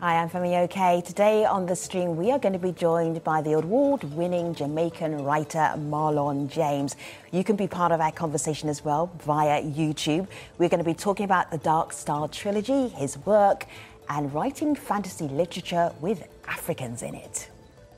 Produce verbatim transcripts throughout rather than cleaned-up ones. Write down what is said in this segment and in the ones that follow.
Hi, I'm Femi OK. Today on The Stream, we are going to be joined by the award-winning Jamaican writer Marlon James. You can be part of our conversation as well via YouTube. We're going to be talking about the Dark Star trilogy, his work, and writing fantasy literature with Africans in it.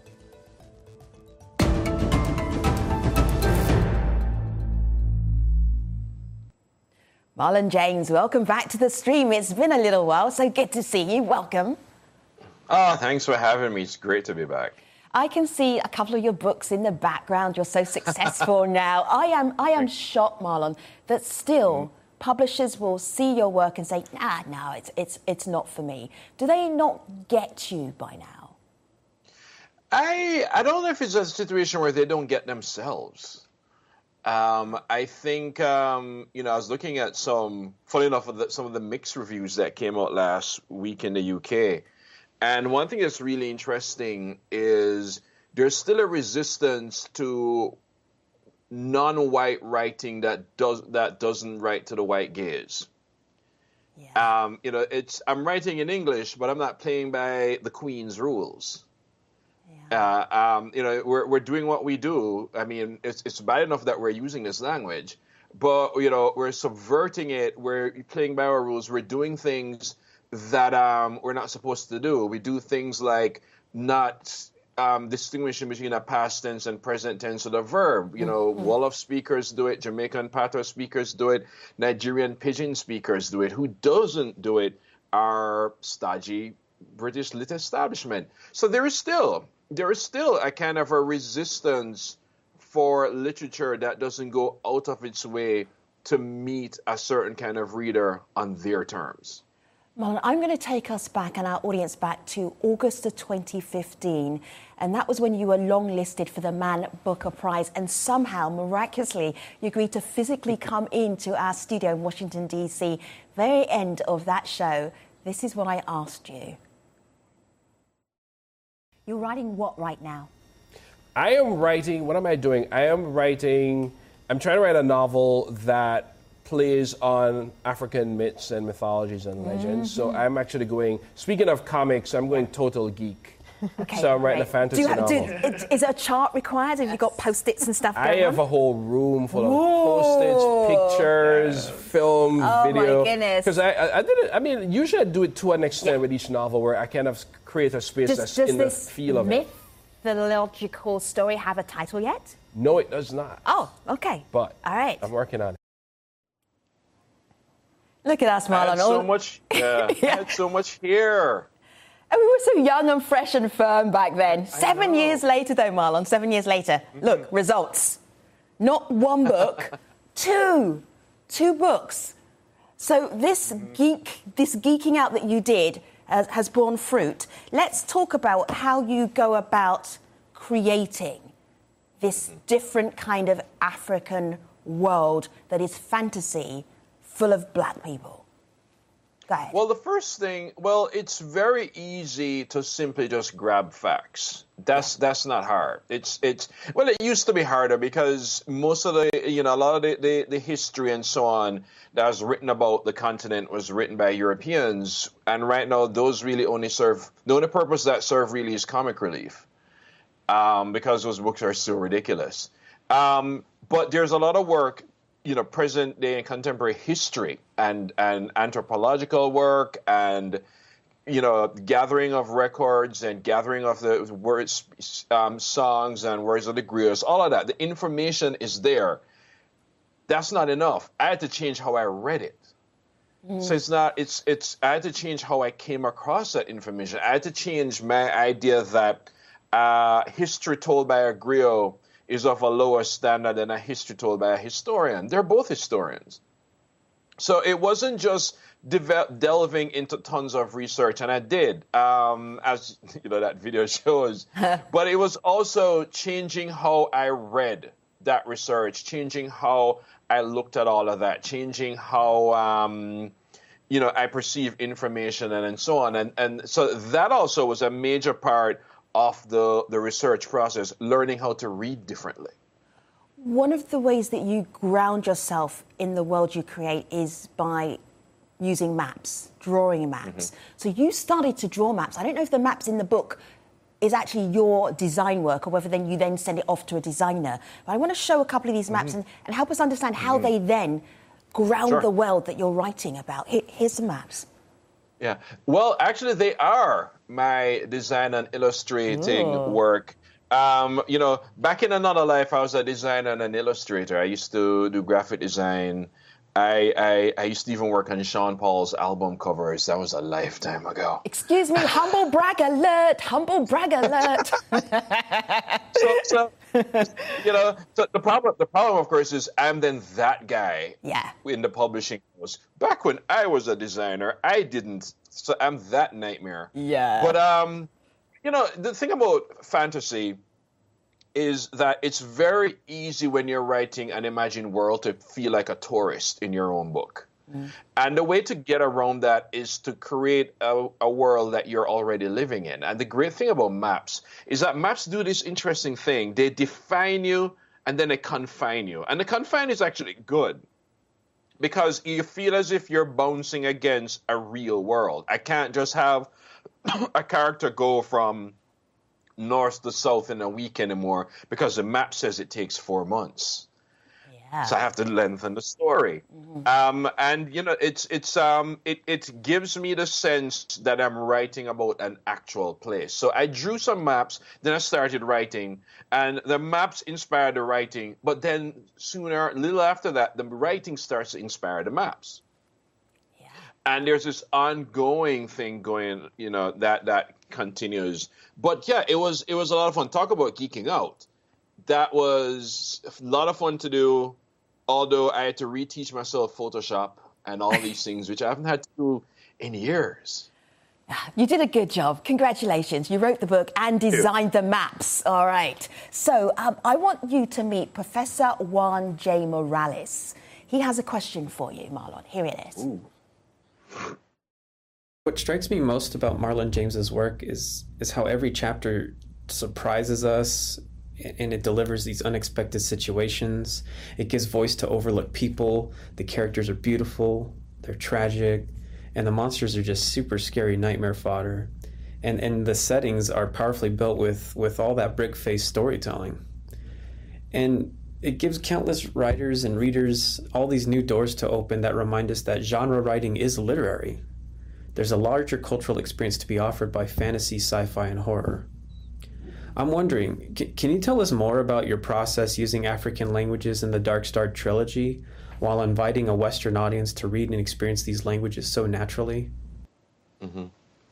Marlon James, welcome back to The Stream. It's been a little while, so good to see you. Welcome. Oh, thanks for having me. It's great to be back. I can see a couple of your books in the background. You're so successful now. I am I am shocked, Marlon, that still mm. publishers will see your work and say, nah, no, it's, it's, it's not for me. Do they not get you by now? I, I don't know if it's a situation where they don't get themselves. Um, I think, um, you know, I was looking at some, funny enough, of the, some of the mixed reviews that came out last week in the U K. And one thing that's really interesting is there's still a resistance to non-white writing that does that doesn't write to the white gaze. Yeah. Um, you know, it's I'm writing in English, but I'm not playing by the Queen's rules. Yeah. Uh, um, you know, we're we're doing what we do. I mean, it's it's bad enough that we're using this language, but you know, we're subverting it. We're playing by our rules. We're doing things that um, we're not supposed to do. We do things like not um, distinguishing between a past tense and present tense of the verb. You know, mm-hmm. Wolof speakers do it, Jamaican Patois speakers do it, Nigerian Pidgin speakers do it. Who doesn't do it are stodgy British lit establishment. So there is still, there is still a kind of a resistance for literature that doesn't go out of its way to meet a certain kind of reader on their terms. Marlon, I'm going to take us back and our audience back to August of twenty fifteen, and that was when you were longlisted for the Man Booker Prize, and somehow, miraculously, you agreed to physically come into our studio in Washington, D C. Very end of that show, this is what I asked you. You're writing what right now? I am writing, what am I doing? I am writing, I'm trying to write a novel that plays on African myths and mythologies and legends. Mm-hmm. So I'm actually going, speaking of comics, I'm going total geek. Okay, so I'm writing right. a fantasy do you, novel. Do, is a chart required? Have you got post-its and stuff going I have on? a whole room full of post-its, pictures, film, oh video. Oh my goodness. Because I, I, I did it, I mean, usually I do it to an extent yeah. with each novel where I kind of create a space does, that's does in the feel of myth, it. The mythological story have a title yet? No, it does not. Oh, okay. But all right. I'm working on it. Look at us, Marlon. I had so much, yeah, yeah. I had so much here. And we were so young and fresh and firm back then. Seven years later, though, Marlon, seven years later. Mm-hmm. Look, results. Not one book, two. Two books. So this mm-hmm. geek, this geeking out that you did has, has borne fruit. Let's talk about how you go about creating this mm-hmm. different kind of African world that is fantasy, full of black people. Go ahead. Well, the first thing, well, it's very easy to simply just grab facts. That's yeah. that's not hard. It's it's well, it used to be harder because most of the you know a lot of the, the, the history and so on that was written about the continent was written by Europeans, and right now those really only serve the only purpose that serve really is comic relief, um, because those books are so ridiculous. Um, but there's a lot of work. You know, present day and contemporary history and, and anthropological work and, you know, gathering of records and gathering of the words, um, songs and words of the griots, all of that. The information is there. That's not enough. I had to change how I read it. Mm. So it's not, it's, it's, I had to change how I came across that information. I had to change my idea that uh, history told by a griot is of a lower standard than a history told by a historian. They're both historians. So it wasn't just de- delving into tons of research, and I did, um, as you know that video shows, but it was also changing how I read that research, changing how I looked at all of that, changing how um, you know I perceive information and, and so on. And, and so that also was a major part of the, the research process, learning how to read differently. One of the ways that you ground yourself in the world you create is by using maps, drawing maps. Mm-hmm. So you started to draw maps. I don't know if the maps in the book is actually your design work or whether then you then send it off to a designer. But I want to show a couple of these maps mm-hmm. and, and help us understand how mm-hmm. they then ground sure. the world that you're writing about. Here, here's some maps. Yeah. Well, actually, they are my design and illustrating Ooh. work. Um, you know, back in another life, I was a designer and an illustrator. I used to do graphic design. I, I I used to even work on Sean Paul's album covers. That was a lifetime ago. Excuse me, humble brag alert, humble brag alert. so, so, you know, so the problem, the problem, of course, is I'm then that guy yeah. in the publishing house. Back when I was a designer, I didn't. So I'm that nightmare. Yeah. But, um, you know, the thing about fantasy is that it's very easy when you're writing an imagined world to feel like a tourist in your own book. Mm. And the way to get around that is to create a, a world that you're already living in. And the great thing about maps is that maps do this interesting thing. They define you and then they confine you. And the confine is actually good because you feel as if you're bouncing against a real world. I can't just have a character go from north to south in a week anymore because the map says it takes four months. Yeah. So I have to lengthen the story. Mm-hmm. Um, and you know, it's it's um it, it gives me the sense that I'm writing about an actual place. So I drew some maps, then I started writing, and the maps inspired the writing, but then sooner, a little after that, the writing starts to inspire the maps. Yeah. And there's this ongoing thing going, you know, that that continues. But yeah, it was it was a lot of fun. Talk about geeking out. That was a lot of fun to do, although I had to reteach myself Photoshop and all these things, which I haven't had to do in years. You did a good job. Congratulations. You wrote the book and designed the maps. All right. So um, I want you to meet Professor Juan J. Morales. He has a question for you, Marlon. Here it is. Ooh. What strikes me most about Marlon James's work is is how every chapter surprises us and it delivers these unexpected situations. It gives voice to overlooked people. The characters are beautiful, they're tragic, and the monsters are just super scary nightmare fodder. And and the settings are powerfully built with, with all that brick-faced storytelling. And it gives countless writers and readers all these new doors to open that remind us that genre writing is literary. There's a larger cultural experience to be offered by fantasy, sci-fi, and horror. I'm wondering, c- can you tell us more about your process using African languages in the Dark Star trilogy while inviting a Western audience to read and experience these languages so naturally? Mm-hmm.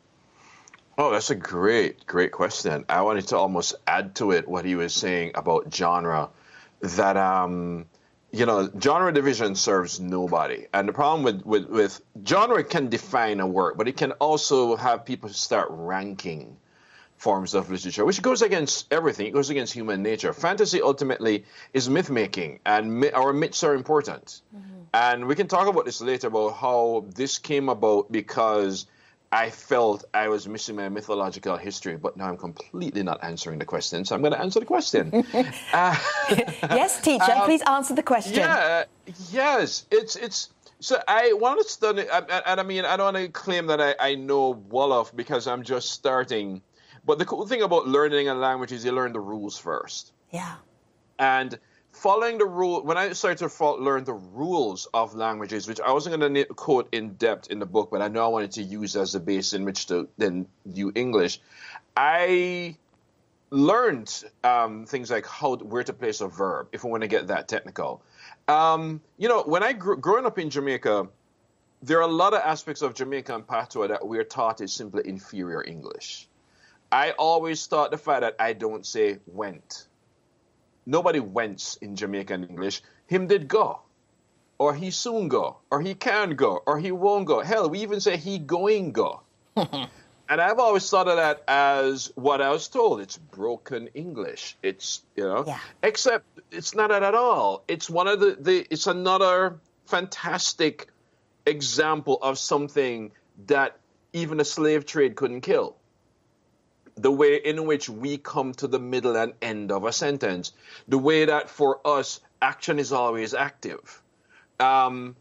Oh, that's a great, great question. I wanted to almost add to it what he was saying about genre, that, um, you know, genre division serves nobody. And the problem with, with, with genre can define a work, but it can also have people start ranking forms of literature, which goes against everything. It goes against human nature. Fantasy ultimately is myth making, and myth, our myths are important. Mm-hmm. And we can talk about this later about how this came about because I felt I was missing my mythological history, but now I'm completely not answering the question, so I'm going to answer the question. uh, yes, teacher, um, please answer the question. Yeah, yes, it's it's. So I want to study, and I, I, I mean, I don't want to claim that I, I know Wolof because I'm just starting. But the cool thing about learning a language is you learn the rules first. Yeah. And following the rule, when I started to follow, learn the rules of languages, which I wasn't going to quote in depth in the book, but I know I wanted to use as a base in which to then do English, I learned um, things like how where to place a verb, if I want to get that technical. Um, you know, when I grew growing up in Jamaica, there are a lot of aspects of Jamaican patois that we're taught is simply inferior English. I always thought the fact that I don't say went. Nobody wents in Jamaican English. Him did go, or he soon go, or he can go, or he won't go. Hell, we even say he going go. And I've always thought of that as what I was told. It's broken English. It's, you know, yeah. Except it's not that at all. It's one of the, the, it's another fantastic example of something that even a slave trade couldn't kill. The way in which we come to the middle and end of a sentence, the way that for us, action is always active. Um,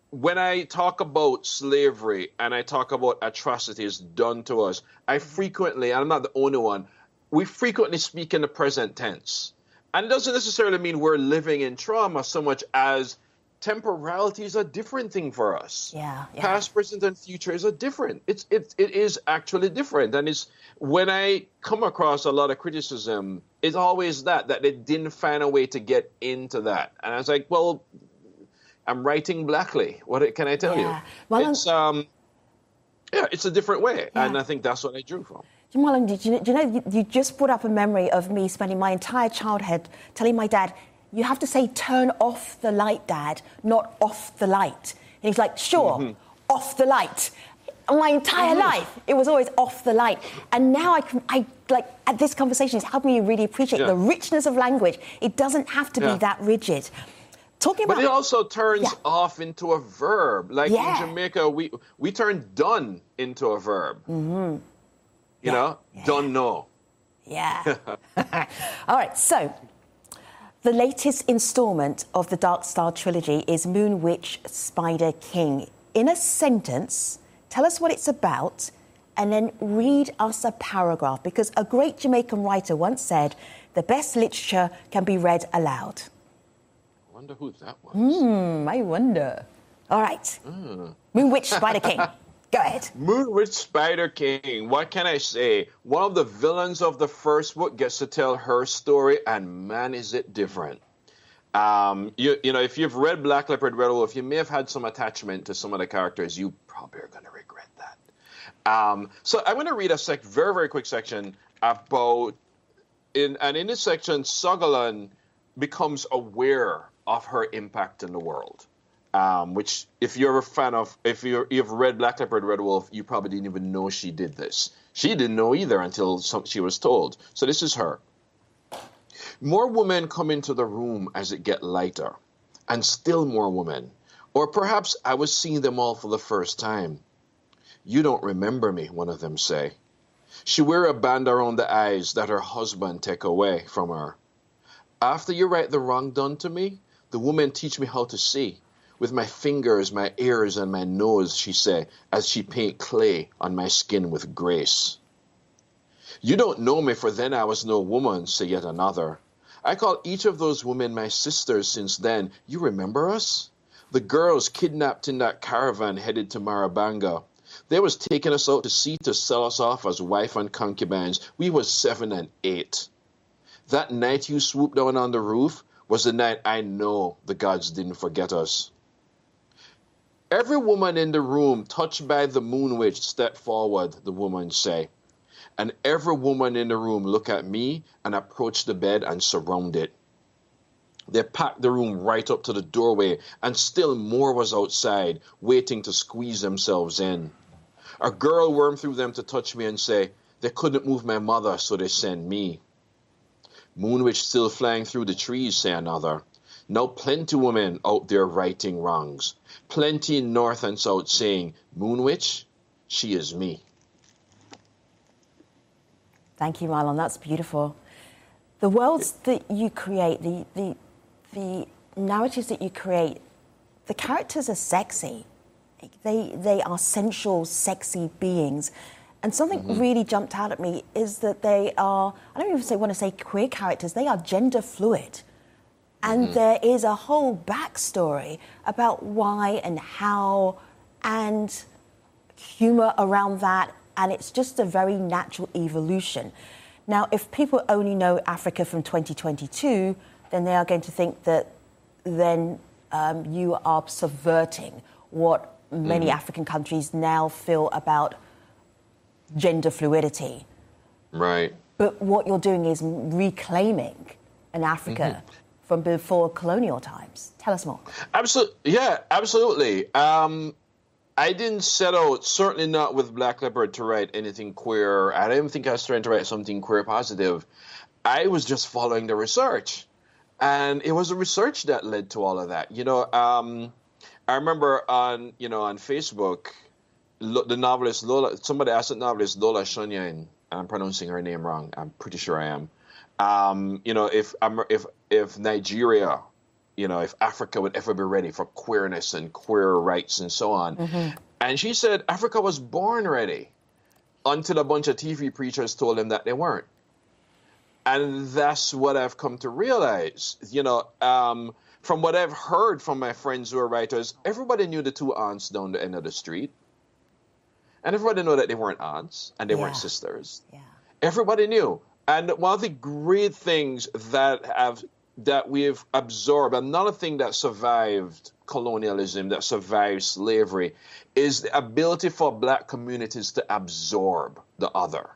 when I talk about slavery and I talk about atrocities done to us, I frequently, and I'm not the only one, we frequently speak in the present tense. And it doesn't necessarily mean we're living in trauma so much as temporality is a different thing for us. Yeah, yeah. Past, present, and future is a different. It's it it is actually different. And it's when I come across a lot of criticism, it's always that that they didn't find a way to get into that. And I was like, well, I'm writing blackly. What can I tell Yeah. you? Well, it's um, yeah, it's a different way, Yeah. and I think that's what I drew from. Marlon, did you, do you know, you, you just brought up a memory of me spending my entire childhood telling my dad, you have to say, turn off the light, Dad, not off the light. And he's like, sure, mm-hmm. off the light. My entire mm-hmm. life, it was always off the light. And now I can, I like, at this conversation, it's helping me really appreciate yeah. the richness of language. It doesn't have to yeah. be that rigid. Talking about, but it also turns yeah. off into a verb. Like yeah. in Jamaica, we, we turn done into a verb. Mm-hmm. You yeah. know, yeah. don't know. Yeah. All right, so the latest instalment of the Dark Star trilogy is Moon Witch Spider King. In a sentence, tell us what it's about and then read us a paragraph, because a great Jamaican writer once said, the best literature can be read aloud. I wonder who that was. Hmm, I wonder. All right. Mm. Moon Witch Spider King. Go ahead. Moon Witch Spider King. What can I say? One of the villains of the first book gets to tell her story, and man, is it different. Um, you, you know, if you've read Black Leopard, Red Wolf, you may have had some attachment to some of the characters. You probably are going to regret that. Um, so I'm going to read a sec- very, very quick section about, in, and in this section, Sogolon becomes aware of her impact in the world. Um, which, if you're a fan of, if you're, you've read Black Leopard, Red Wolf, you probably didn't even know she did this. She didn't know either until some, she was told. So this is her. More women come into the room as it get lighter, and still more women. Or perhaps I was seeing them all for the first time. You don't remember me, one of them say. She wear a band around the eyes that her husband take away from her. After you right the wrong done to me, the woman teach me how to see. With my fingers, my ears, and my nose, she say, as she paint clay on my skin with grace. You don't know me, for then I was no woman, say yet another. I call each of those women my sisters since then. You remember us? The girls kidnapped in that caravan headed to Marabanga. They was taking us out to sea to sell us off as wife and concubines. We was seven and eight. That night you swooped down on the roof was the night I know the gods didn't forget us. Every woman in the room touched by the Moon Witch stepped forward, the woman say. And every woman in the room look at me and approach the bed and surround it. They packed the room right up to the doorway, and still more was outside, waiting to squeeze themselves in. A girl wormed through them to touch me and say, they couldn't move my mother, so they sent me. Moon Witch still flying through the trees, say another. Now plenty women out there righting wrongs. Plenty in north and south saying, Moon Witch, she is me. Thank you, Marlon. That's beautiful. The worlds that you create, the, the, the narratives that you create, the characters are sexy. They, they are sensual, sexy beings. And something mm-hmm. really jumped out at me is that they are, I don't even say, want to say queer characters, they are gender fluid. And mm-hmm. there is a whole backstory about why and how and humour around that. And it's just a very natural evolution. Now, if people only know Africa from twenty twenty-two, then they are going to think that then um, you are subverting what many mm-hmm. African countries now feel about gender fluidity. Right. But what you're doing is reclaiming an Africa mm-hmm. from before colonial times. Tell us more. Absolutely. Yeah, absolutely. Um, I didn't set out, certainly not with Black Leopard, to write anything queer. I didn't think I was trying to write something queer positive. I was just following the research. And it was the research that led to all of that. You know, um, I remember on, you know, on Facebook, the novelist Lola, somebody asked the novelist Lola Shunyan, I'm pronouncing her name wrong, I'm pretty sure I am. Um, you know, if if if Nigeria you know, if Africa would ever be ready for queerness and queer rights and so on. Mm-hmm. And she said Africa was born ready until a bunch of T V preachers told them that they weren't. And that's what I've come to realize. You know, um, from what I've heard from my friends who are writers, everybody knew the two aunts down the end of the street. And everybody knew that they weren't aunts and they yeah. weren't sisters. Yeah. Everybody knew. And one of the great things that have that we've absorbed, another thing that survived colonialism, that survived slavery, is the ability for black communities to absorb the other.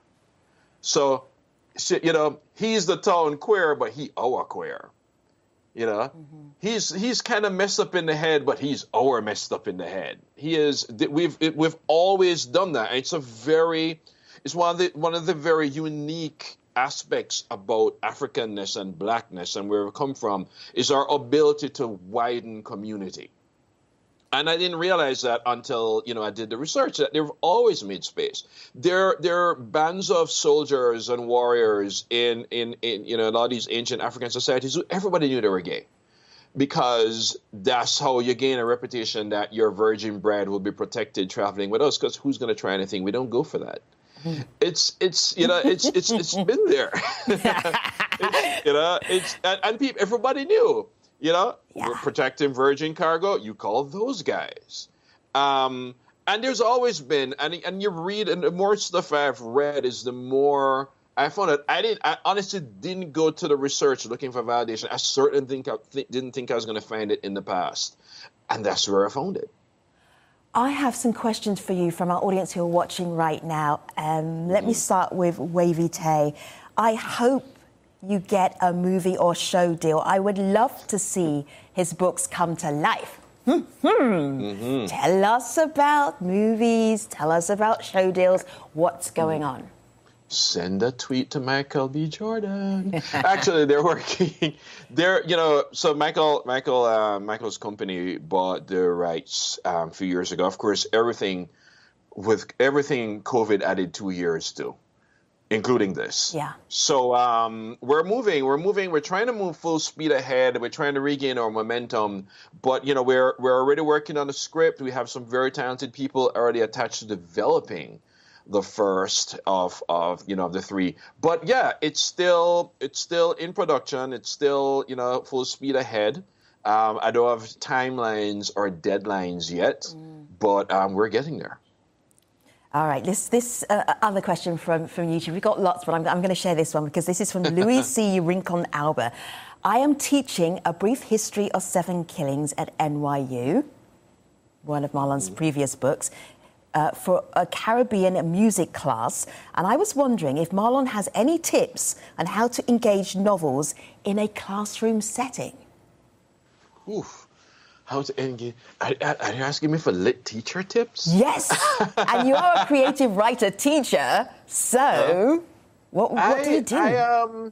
So, you know, he's the town queer, but he our queer. You know, mm-hmm. he's he's kind of messed up in the head, but he's our messed up in the head. He is. We've we've always done that. It's a very, it's one of the one of the very unique aspects about Africanness and blackness and where we come from is our ability to widen community. And I didn't realize that until, you know, I did the research, that they've always made space. There, there are bands of soldiers and warriors in, in, in, you know, a lot of these ancient African societies who everybody knew they were gay. Because that's how you gain a reputation that your virgin bride will be protected traveling with us, because who's going to try anything? We don't go for that. It's, it's, you know, it's, it's, it's been there. it's, you know, it's, and, and people, everybody knew. You know, yeah. We're protecting virgin cargo. You call those guys. Um, and there's always been, and and you read, and the more stuff I've read is the more I found it. I didn't, I honestly didn't go to the research looking for validation. I certainly think I th- didn't think I was going to find it in the past. And that's where I found it. I have some questions for you from our audience who are watching right now. Um, let mm-hmm. me start with Wavy Tay. I hope you get a movie or show deal. I would love to see his books come to life. Mm-hmm. Mm-hmm. Tell us about movies. Tell us about show deals. What's going on? Send a tweet to Michael B. Jordan. Actually, they're working. They're, you know, so Michael, Michael, uh, Michael's company bought the rights um, a few years ago. Of course, everything with everything COVID added two years to. Including this. Yeah. So um, we're moving. We're moving. We're trying to move full speed ahead. We're trying to regain our momentum. But, you know, we're we're already working on a script. We have some very talented people already attached to developing the first of, of you know, of the three. But, yeah, it's still it's still in production. It's still, you know, full speed ahead. Um, I don't have timelines or deadlines yet, mm. but um, we're getting there. All right, this this uh, other question from, from YouTube. We've got lots, but I'm, I'm going to share this one because this is from Louis C. Rincon Alba. I am teaching a brief history of seven killings at N Y U, one of Marlon's mm. previous books, uh, for a Caribbean music class. And I was wondering if Marlon has any tips on how to engage novels in a classroom setting. Oof. How to engage? Are, are you asking me for lit teacher tips? Yes, and you are a creative writer teacher. So, uh, what what I, do you do? I um,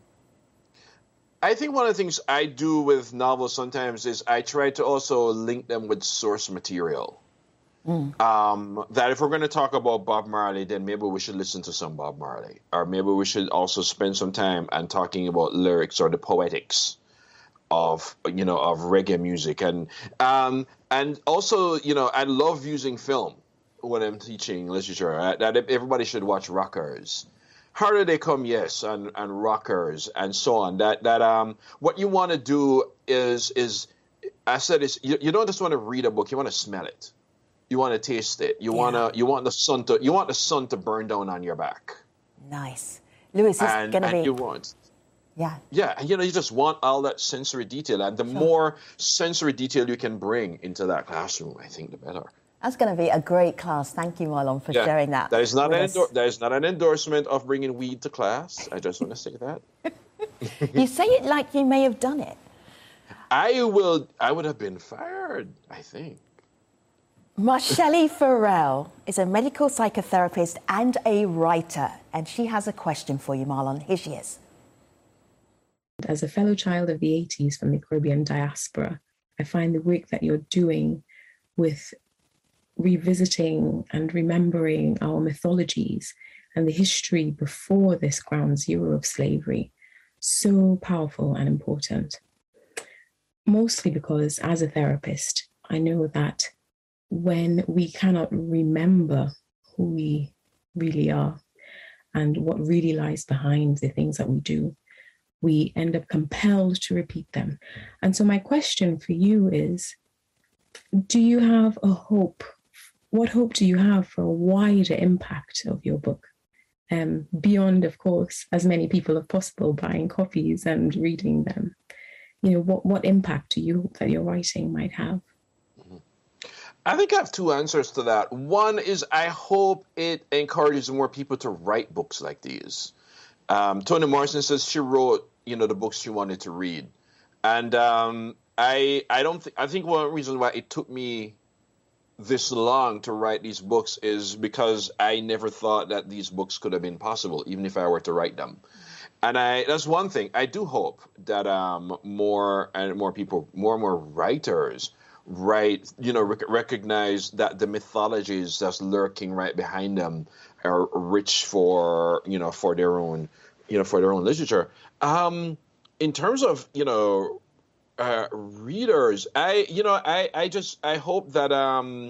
I think one of the things I do with novels sometimes is I try to also link them with source material. Mm. Um, that if we're going to talk about Bob Marley, then maybe we should listen to some Bob Marley, or maybe we should also spend some time and talking about lyrics or the poetics of, you know, of reggae music. And um, and also, you know, I love using film when I'm teaching literature. I, that everybody should watch Rockers. Harder They Come, yes, and, and Rockers and so on. That that um what you want to do is is I said is you, you don't just want to read a book, you want to smell it. You want to taste it. You yeah. wanna you want the sun to you want the sun to burn down on your back. Nice. Louis, this is gonna and be you want Yeah. Yeah, you know, you just want all that sensory detail, and the sure. more sensory detail you can bring into that classroom, I think the better. That's going to be a great class. Thank you, Marlon, for yeah. sharing that. That is not an endor- that is not an endorsement of bringing weed to class. I just want to say that. You say it like you may have done it. I will. I would have been fired, I think. Marshelle Farrell is a medical psychotherapist and a writer, and she has a question for you, Marlon. Here she is. As a fellow child of the eighties from the Caribbean diaspora, I find the work that you're doing with revisiting and remembering our mythologies and the history before this ground zero of slavery so powerful and important. mostly because as a therapist, I know that when we cannot remember who we really are and what really lies behind the things that we do, we end up compelled to repeat them. And so my question for you is, do you have a hope? What hope do you have for a wider impact of your book? Um, beyond, of course, as many people as possible buying copies and reading them. You know, what, what impact do you hope that your writing might have? I think I have two answers to that. One is I hope it encourages more people to write books like these. Um, Toni Morrison says she wrote, you know, the books she wanted to read. And um, I I don't think, I think one reason why it took me this long to write these books is because I never thought that these books could have been possible, even if I were to write them. And I that's one thing. I do hope that um, more and more people, more and more writers write, you know, rec- recognize that the mythologies that's lurking right behind them are rich for, you know, for their own, you know, for their own literature. Um, in terms of, you know, Uh, readers, I you know I, I just I hope that um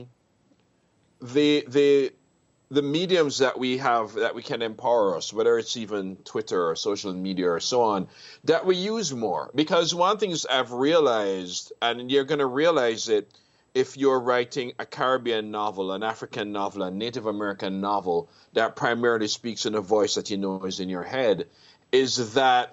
the the the mediums that we have that we can empower us, whether it's even Twitter or social media or so on, that we use more. Because one thing is I've realized, and you're going to realize it if you're writing a Caribbean novel, an African novel, a Native American novel that primarily speaks in a voice that you know is in your head, is that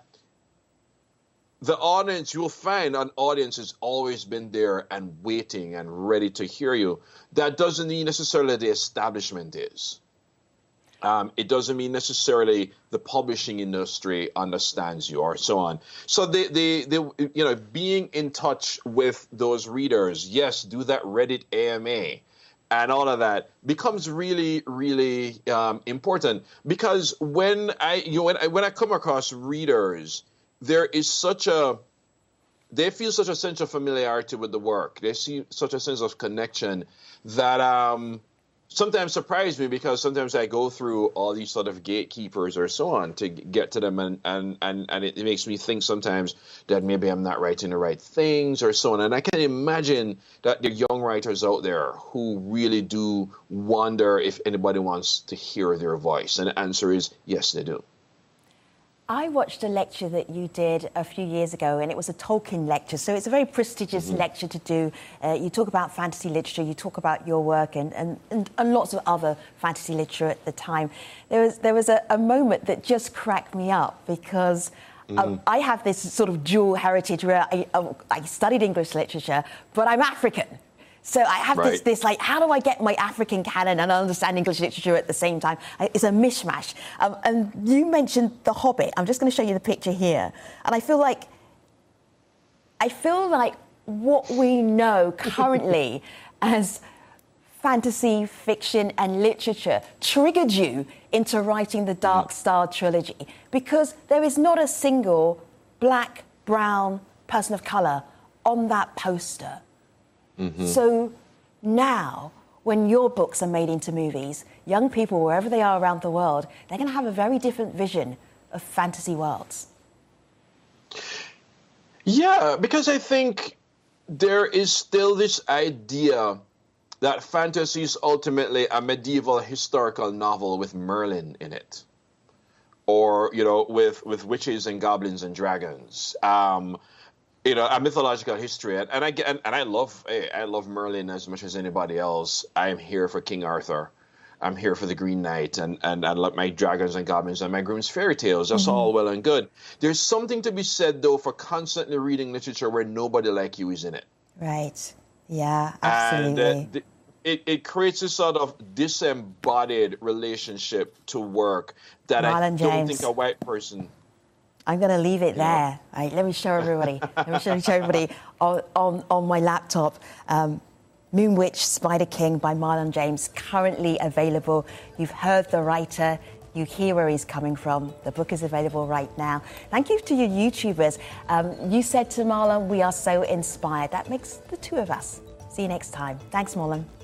the audience, you'll find an audience has always been there and waiting and ready to hear you. That doesn't mean necessarily the establishment is. Um, it doesn't mean necessarily the publishing industry understands you or so on. So the, the, the, you know, being in touch with those readers, yes, do that Reddit A M A and all of that becomes really, really um, important. Because when I, you know, when I, when I come across readers, there is such a, they feel such a sense of familiarity with the work. They see such a sense of connection that um, sometimes surprise me, because sometimes I go through all these sort of gatekeepers or so on to get to them. And, and, and, and it makes me think sometimes that maybe I'm not writing the right things or so on. And I can imagine that there are young writers out there who really do wonder if anybody wants to hear their voice. And the answer is yes, they do. I watched a lecture that you did a few years ago, and it was a Tolkien lecture. So it's a very prestigious mm-hmm. lecture to do. Uh, you talk about fantasy literature, you talk about your work, and, and, and, and lots of other fantasy literature at the time. There was there was a, a moment that just cracked me up, because mm-hmm. um, I have this sort of dual heritage where I, I studied English literature, but I'm African. So I have right. this, this, like, how do I get my African canon and understand English literature at the same time? It's a mishmash. Um, and you mentioned The Hobbit. I'm just going to show you the picture here. And I feel like, I feel like what we know currently as fantasy, fiction, and literature triggered you into writing the Dark Star trilogy, because there is not a single black, brown person of colour on that poster. Mm-hmm. So now, when your books are made into movies, young people, wherever they are around the world, they're going to have a very different vision of fantasy worlds. Yeah, because I think there is still this idea that fantasy is ultimately a medieval historical novel with Merlin in it, or, you know, with, with witches and goblins and dragons. Um, You know, a mythological history, and, and I and, and I love I love Merlin as much as anybody else. I am here for King Arthur. I'm here for the Green Knight, and and I like my dragons and goblins and my Grimm's fairy tales. That's mm-hmm. all well and good. There's something to be said, though, for constantly reading literature where nobody like you is in it. Right. Yeah. Absolutely. And uh, the, it it creates a sort of disembodied relationship to work that Marlon I don't James. think a white person. I'm going to leave it there. Right, let me show everybody. Let me show, show everybody on, on, on my laptop. Um, Moon Witch, Spider King by Marlon James, currently available. You've heard the writer. You hear where he's coming from. The book is available right now. Thank you to your YouTubers. Um, you said to Marlon, we are so inspired. That makes the two of us. See you next time. Thanks, Marlon.